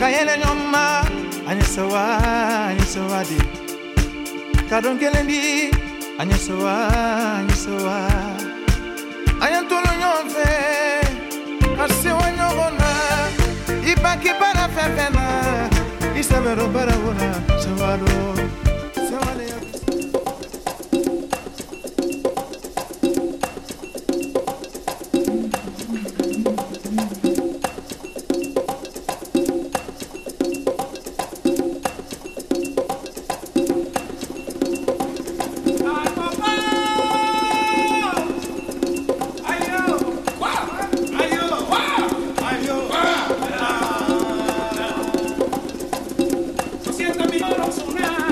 Kayele nyoma anyesawa di kadon kelendi anyesawa ayantolo nyove asewa nyobona ibaki para fefena isabero para bona sawado sawale Siento mi mano sonar.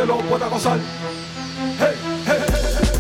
gente lo pueda gozar. Hey, hey, hey.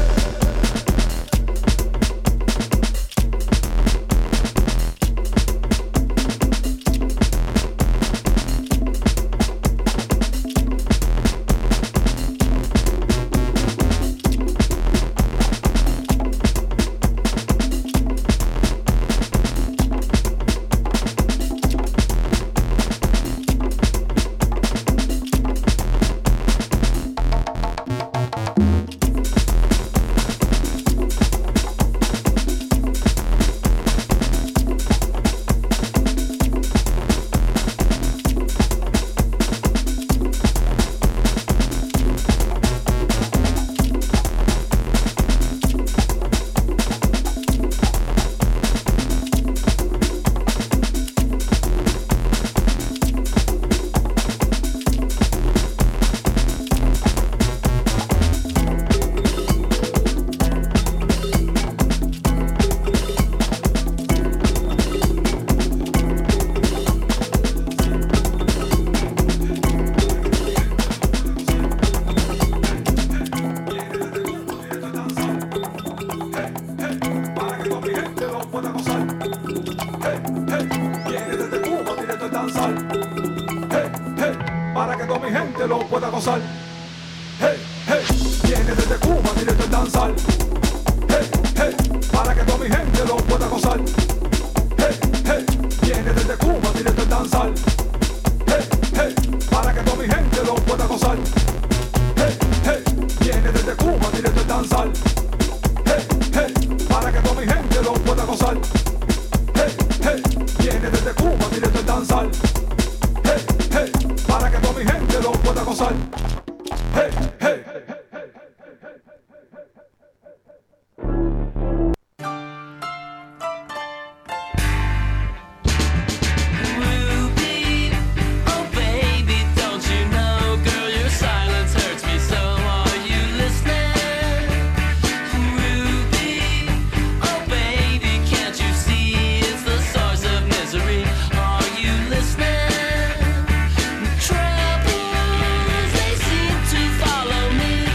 Para que toda mi gente lo pueda gozar. Hey, hey, viene desde Cuba directo el danzal. Hey, hey, para que toda mi gente lo pueda gozar. Hey, hey, viene desde Cuba directo el danzal. Hey, hey, para que toda mi gente lo pueda gozar. Hey, hey, viene desde Cuba directo el danzal. Hey, hey, para que toda mi gente lo pueda gozar. Hey, hey, viene desde Cuba directo el danzal. Hey, hey, para que toda mi gente lo pueda gozar. Hey, hey. Ruby, oh baby, don't you know, girl, your silence hurts me so. Are you listening? Ruby, oh baby, can't you see it's the source of misery? Are you listening? Troubles, they seem to follow me.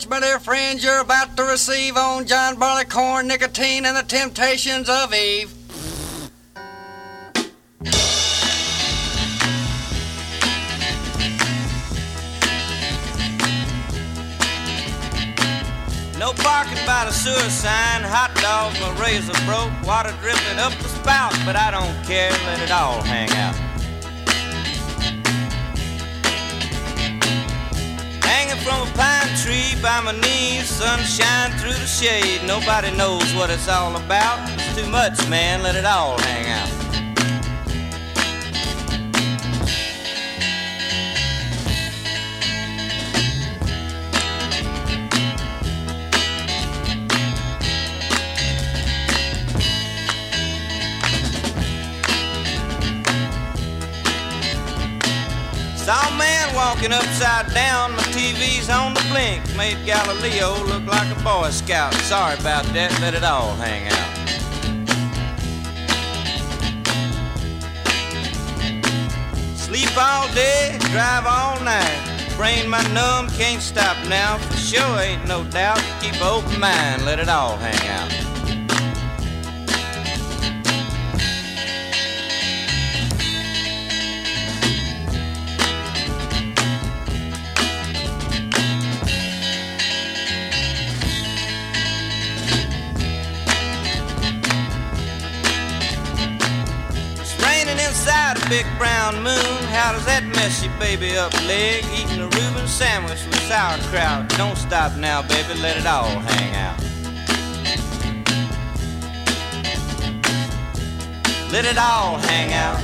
much, my dear friends, you're about to receive on John Barleycorn, Nicotine, and the Temptations of Eve. No parking by the sewer sign, hot dogs, my razor broke, water dripping up the spout, but I don't care, let it all hang out. Hanging from a pine tree by my knees, sunshine through the shade, nobody knows what it's all about. It's too much, man, let it all hang out. Saw a man walking upside down, my TV's on the blink, made Galileo look like a Boy Scout. Sorry about that, let it all hang out. Sleep all day, drive all night, brain my numb, can't stop now, for sure ain't no doubt, keep an open mind, let it all hang out. Inside a big brown moon, how does that mess your baby up leg? Eating a Reuben sandwich with sauerkraut. Don't stop now, baby, let it all hang out. Let it all hang out.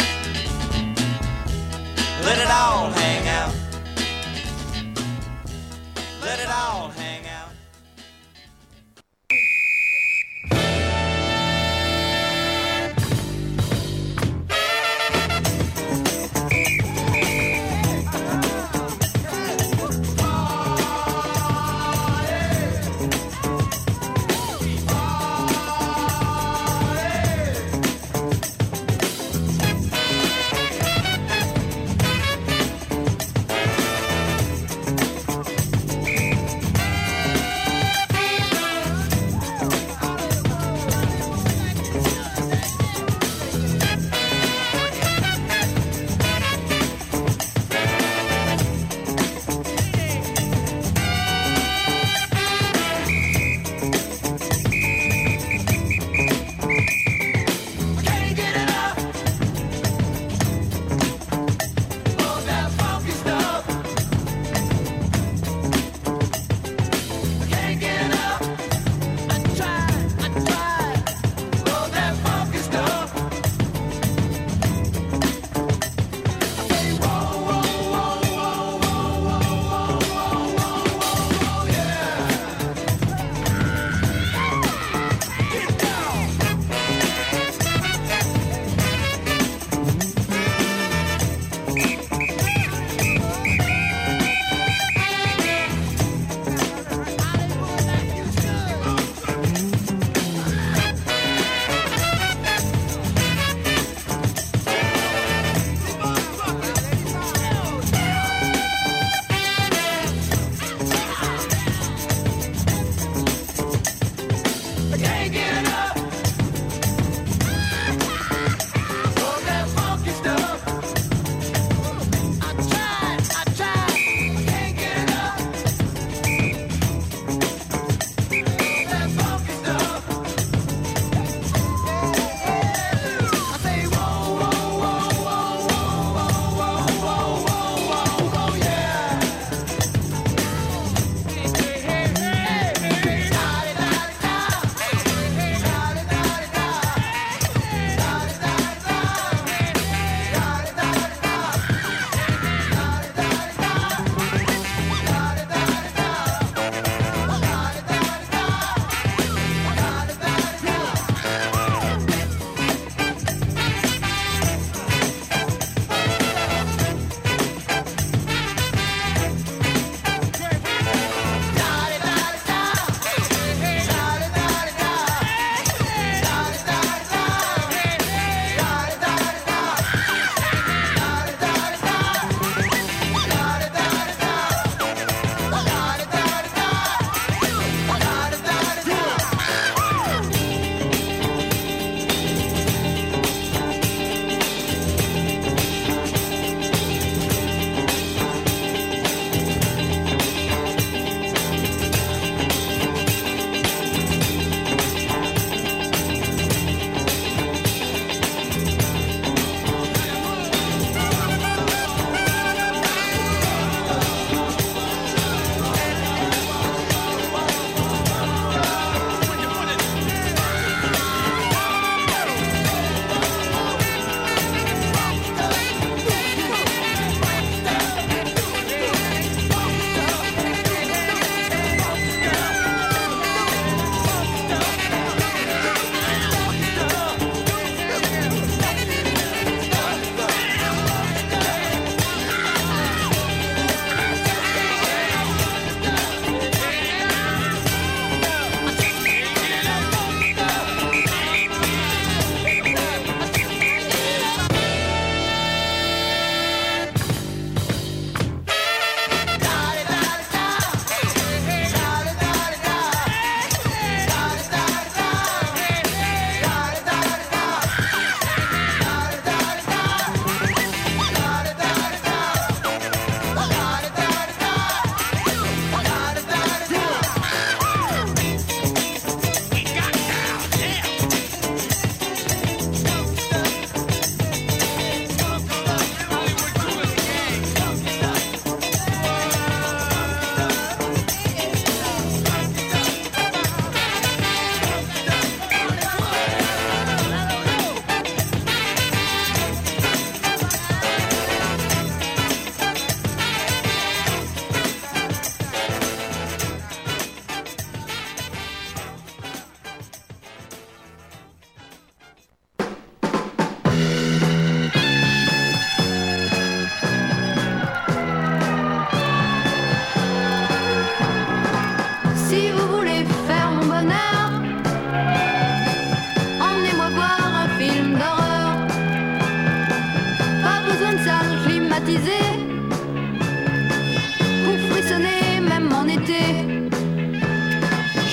Let it all hang out. Let it all hang out.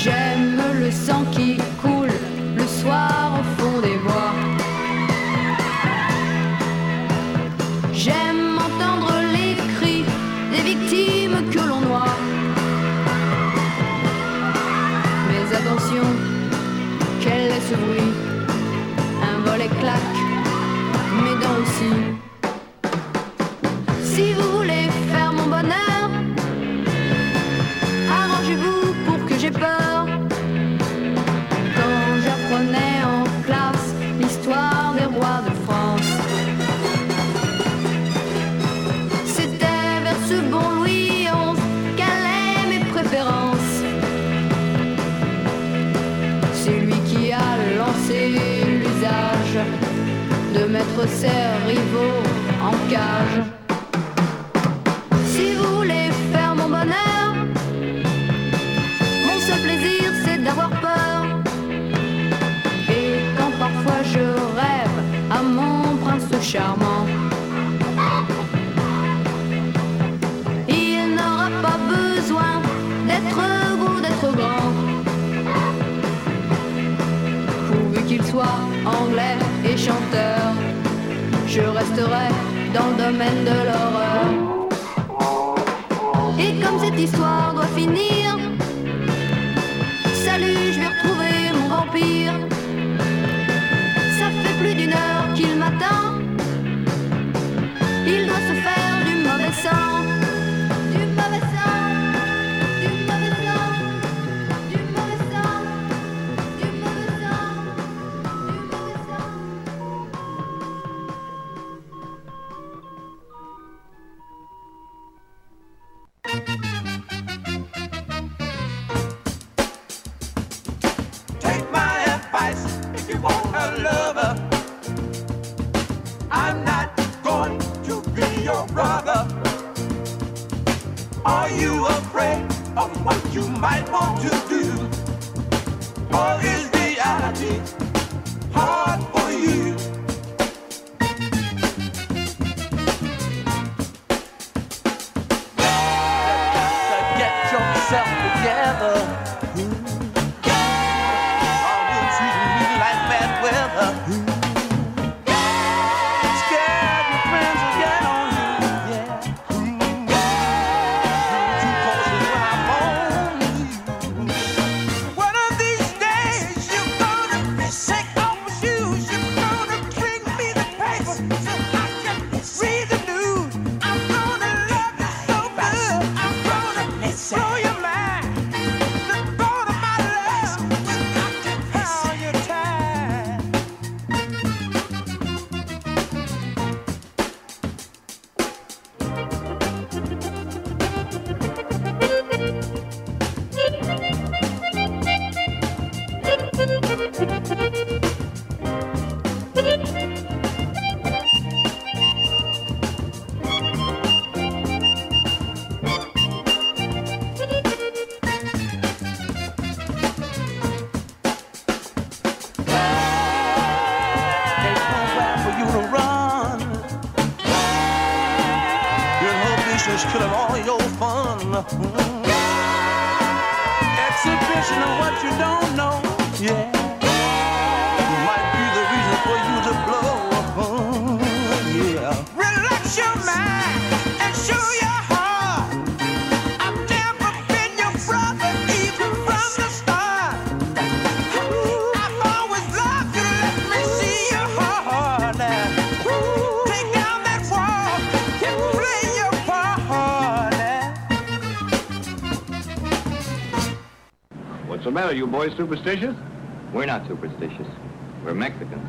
J'aime le sang qui coule le soir au fond des bois. J'aime entendre les cris des victimes que l'on noie. Mais attention, quel est ce bruit? Un volet claque, mes dents aussi. Si vous voulez faire mon bonheur, arrangez-vous pour que j'ai peur. Quand j'apprenais en classe l'histoire des rois de France, c'était vers ce bon Louis XI qu'allaient mes préférences. C'est lui qui a lancé l'usage de mettre ses rivaux en cage. Si vous voulez faire mon bonheur, mon seul plaisir c'est d'avoir peur. Et quand parfois je rêve à mon prince charmant, il n'aura pas besoin d'être beau, d'être grand, pourvu qu'il soit anglais et chanteur. Je resterai dans le domaine de l'horreur. Et comme cette histoire doit finir, salut, je vais retrouver mon vampire. Ça fait plus d'1 heure qu'il m'attend. Il doit se faire du mauvais sang. Du mauvais sang. Du mauvais sang. Du mauvais sang. Du mauvais sang. Du mauvais sang. Take my advice if you want a lover. I'm not going to be your brother. Are you afraid of what you might want to do? Or is reality hard for you? Get yourself together. Are you treating me like bad weather? Scared your friends will get on you, yeah. Too cautious when I'm on you. One of these days you're gonna take off my shoes. You're gonna bring me the paper so I can read the news. I'm gonna love you so good. I'm gonna blow your mind. The thought of my love will how you're tired. There's nowhere for you to run. Your inhibitions killing all your fun. Exhibition of what you don't know, yeah, might be the reason for you to blow. Yeah. Relax your mind and show your heart. I've never been your brother, even from the start. I've always loved you, let me see your heart now. Take down that wall and play your part now. What's the matter, you boys superstitious? We're not superstitious. We're Mexicans.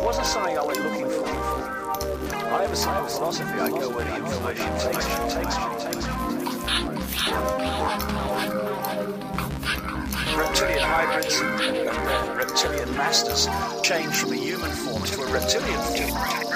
wasn't something I went looking for. I have a simple philosophy. I go where the information takes me. Reptilian hybrids and reptilian masters change from a human form to a reptilian form.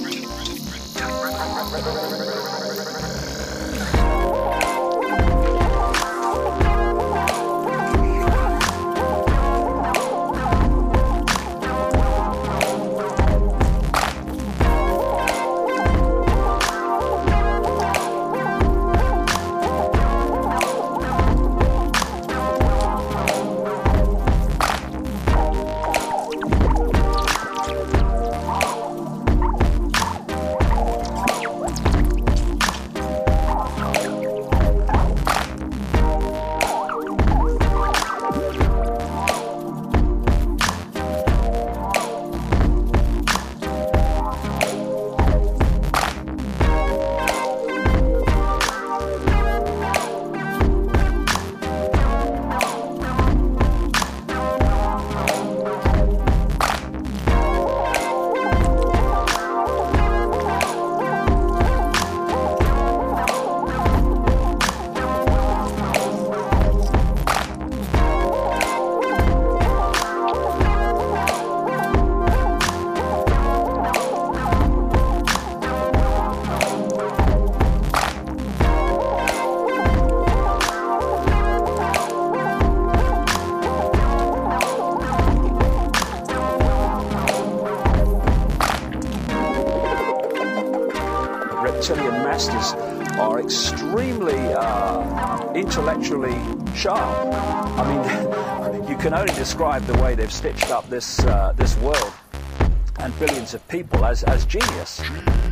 Reptilian masters are extremely intellectually sharp. I mean, you can only describe the way they've stitched up this world and billions of people as genius.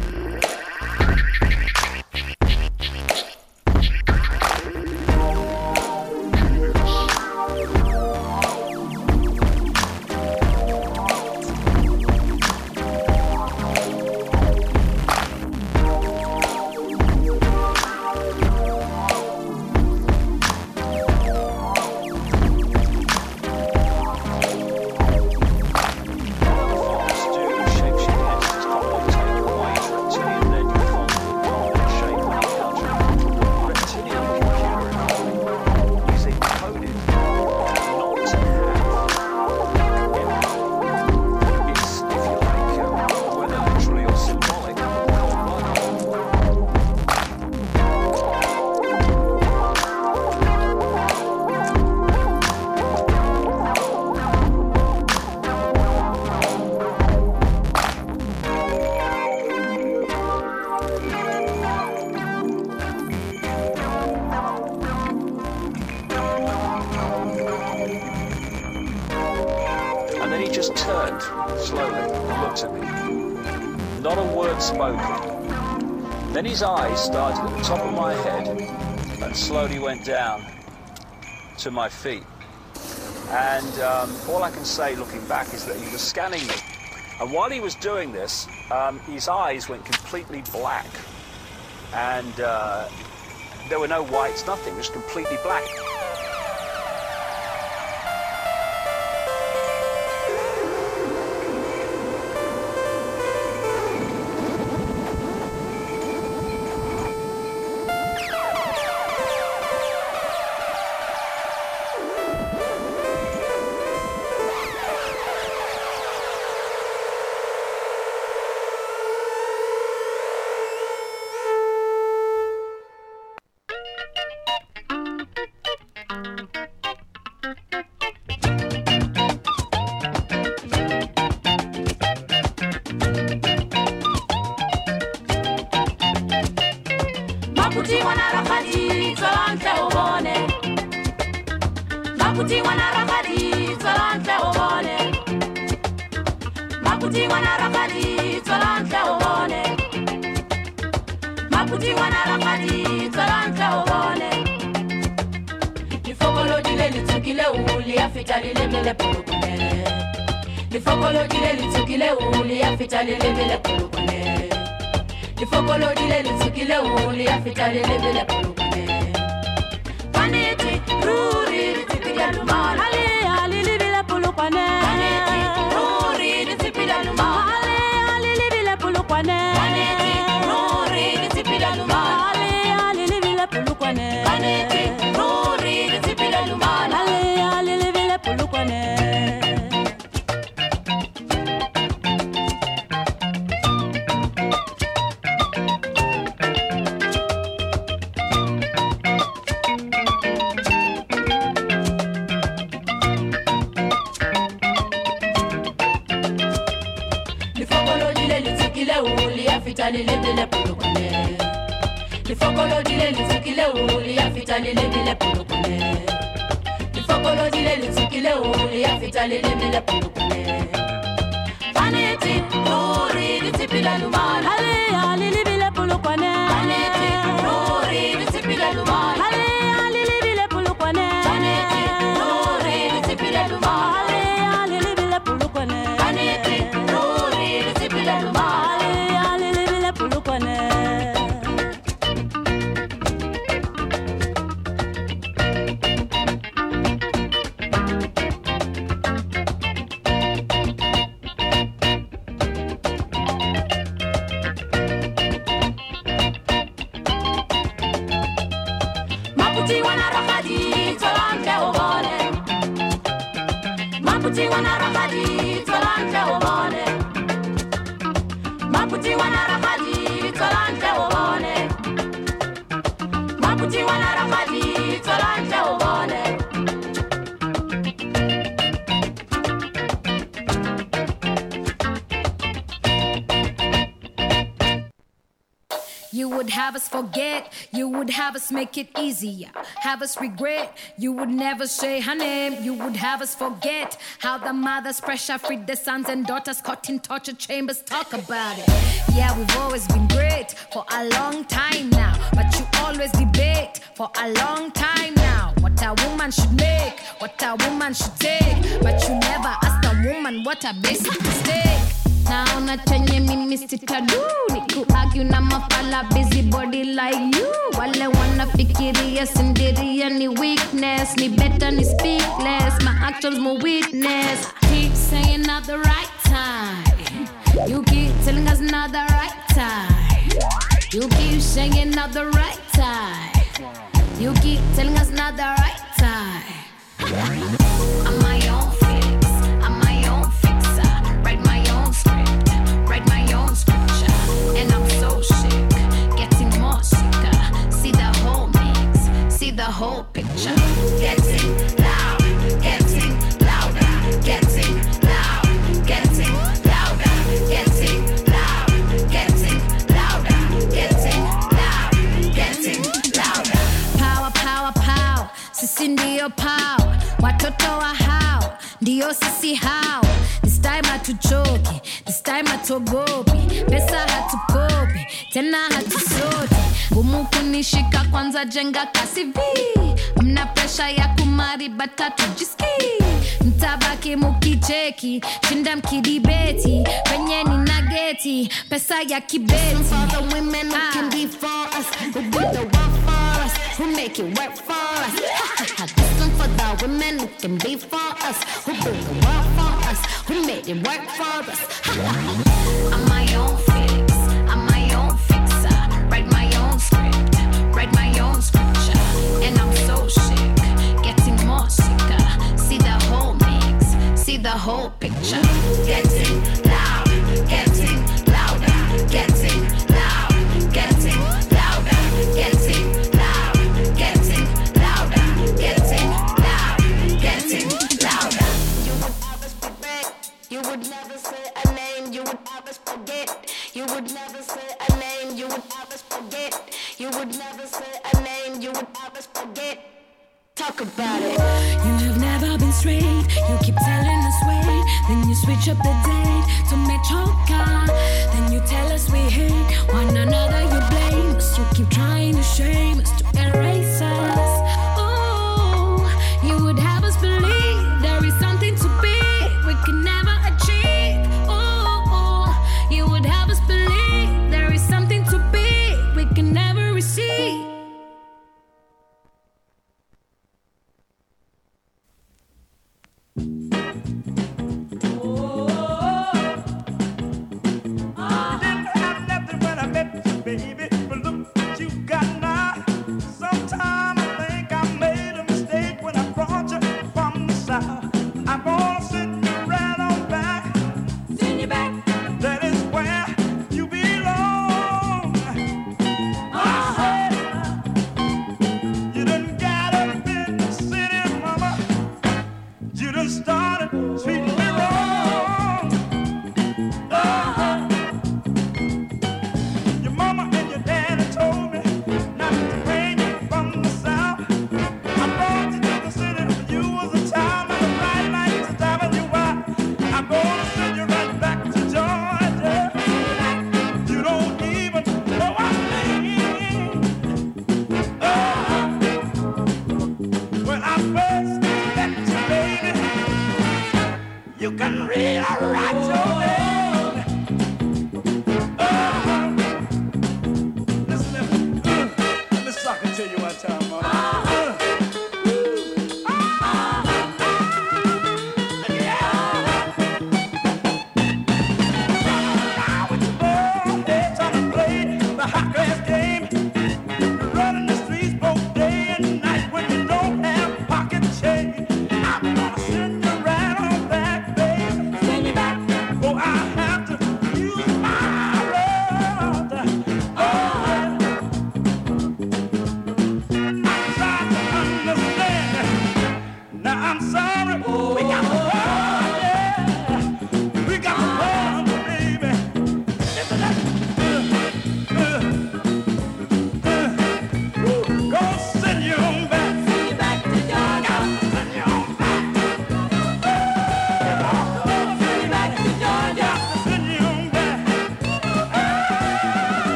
Then his eyes started at the top of my head and slowly went down to my feet. And all I can say looking back is that he was scanning me. And while he was doing this, his eyes went completely black. And there were no whites, nothing, just completely black. Ruri, afita lile polokwane. Lifokolo dile litukile uli afita lile polokwane. Lifokolo dile litukile uli afita lile polokwane. Aneti nuri litipila lumana. Ale lile polokwane. Aneti nuri litipila lumana. Ale lile polokwane. Aneti nuri litipila lumana. Ale lile polokwane. Aneti nuri litipila lumana. Ale lile polokwane. Maputi wana rakadi tolante obone. Maputi wana rakadi tolante obone. Maputi wana rakadi tolante obone. Maputi wana rakadi tolante obone. You would have us forget, you would have us make it easier, have us regret, you would never say her name, you would have us forget how the mothers pressure freed their sons and daughters caught in torture chambers. Talk about it. Yeah, we've always been great for a long time now, but you always debate for a long time now what a woman should make, what a woman should take, but you never asked a woman what a basic mistake. Naona chenye mimi sitadu ni kuargue na mafala busy body like you. Wale wanafikiria sindiria ni weakness, ni better ni speak less, my actions more witness. Keep saying not the right time, you keep telling us not the right time. You keep saying not the right time, you keep telling us not the right time. I'm my own fix, I'm my own fixer, write my own script, write my own scripture, and I'm so sick, getting more sicker. See the whole mix, see the whole picture. Getting loud, getting louder, getting loud, getting louder, getting loud, getting louder, getting loud, getting louder. Power, power, power, sisi ndio power, watoto wa hao ndio sisi hao. This time hatuchoki, this time hatuogopi, pesa hatukopi, tena hatusoti. Ngumu kunishika kwanza jenga kasi vi, mna pressure ya kumari batatu jiski. Mtabaki mukicheki, shinda mkidibeti, penye ni nageti, pesa ya kibeti. For the women who can be for us, who do the work for us, who make it work for us. This one for the women who can be for us, who do the work for us, who made it work for us. I'm my own fix, I'm my own fixer, write my own script, write my own scripture, and I'm so sick, getting more sicker. See the whole mix, see the whole picture. Getting loud, getting louder, getting loud, getting louder, getting loud, getting louder, getting loud, getting louder. You would always forget, you would never say a name, you would always forget, you would never say a name, you would always forget, you would never say a name, you would always forget. Talk about it. You have never been straight, you keep telling us wait, then you switch up the date to make choker, then you tell us we hate one another, you blame us, you keep trying to shame us, to erase us. Oh, you would have us believe there is something to be we can never achieve. Oh, you would have us believe there is something to be we can never receive. Baby, but look what you got now.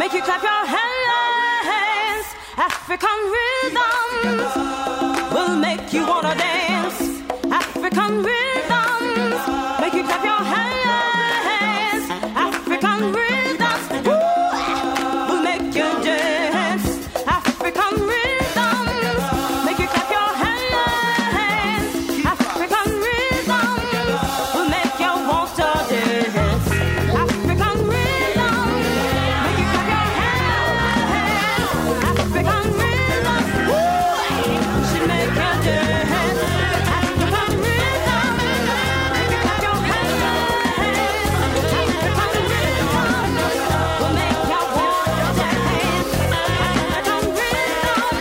make you clap your hands. African rhythms will make you wanna dance. African rhythms make you clap your hands. African rhythms will make you dance. African rhythms make you clap your hands. African rhythms will make you want to dance. African rhythms make you clap your hands. African rhythms should make you dance. African rhythms make you clap your hands. African rhythms will make you want to dance. African rhythms make you clap your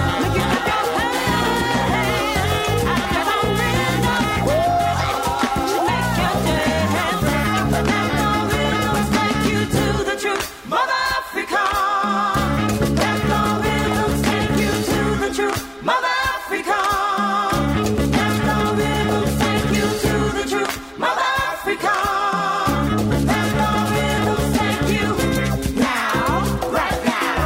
hands. African rhythms should make you dance. African rhythms take you to the truth, Mother Africa. Afro rhythms take you to the truth, Mother Africa. Afro rhythms take you to the truth, Mother Africa. Afro rhythms take you now, right now.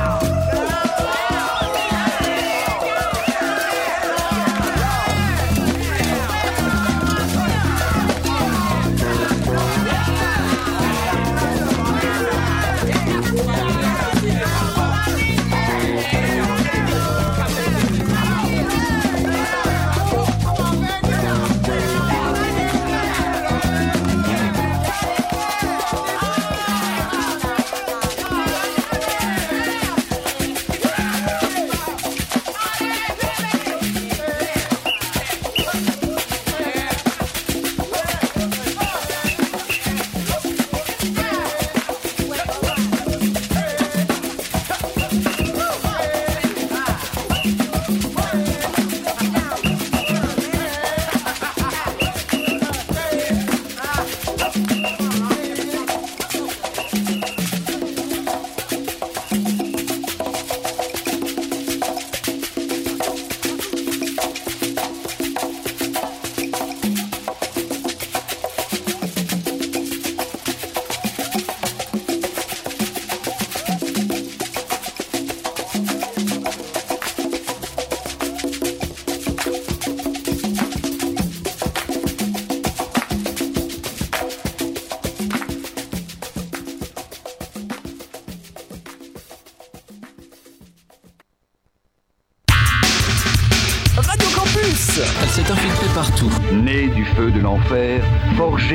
Radio Campus. Elle s'est infiltrée partout. Née du feu de l'enfer, forgée